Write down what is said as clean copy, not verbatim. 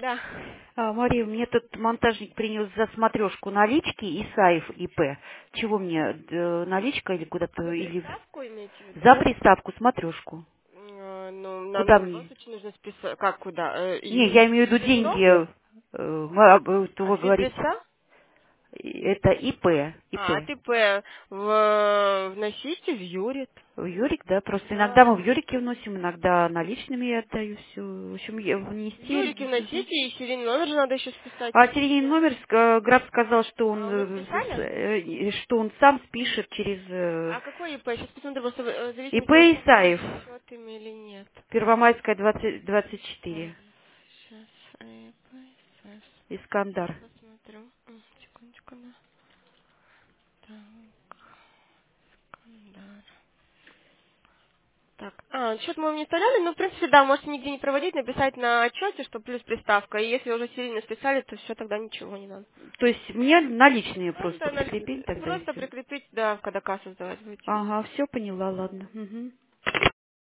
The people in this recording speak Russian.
Да. Мария, мне тут монтажник принес за смотрешку налички и САИФ ИП. Чего мне, наличка или куда-то, Вы или приставку имеете в виду? за приставку смотрешку? Ну, нам Куда в любом мне? случае нужно списать. Как куда? Не, я имею в виду Юрлов? деньги. А Вы говорите, физлица? это ИП. А, ИП. ТП вносите в Юрит. В Юрик, да, просто иногда мы Да. в Юрике вносим, иногда наличными я отдаю все. В общем, В внести. Юрике вносите, и серийный номер же надо еще списать. А серийный номер граф сказал, что он, А уже списали? что он сам спишет через А какой ИП? Сейчас посмотрю, просто в ИП зависимости от того, Исаев, счет или нет. Первомайская 24, Сейчас ИП, Искандар. посмотрю. Секундочку, да. Так, да. Так, счет мы вам не вставляли, но, в принципе, да, можете нигде не проводить, написать на отчете, что плюс приставка. И если уже серийно списали, то все, тогда ничего не надо. То есть мне наличные просто Просто, прикрепить тогда и просто все. прикрепить, да, когда кассу сдавать будете. Ага, все поняла, ладно. Мгм.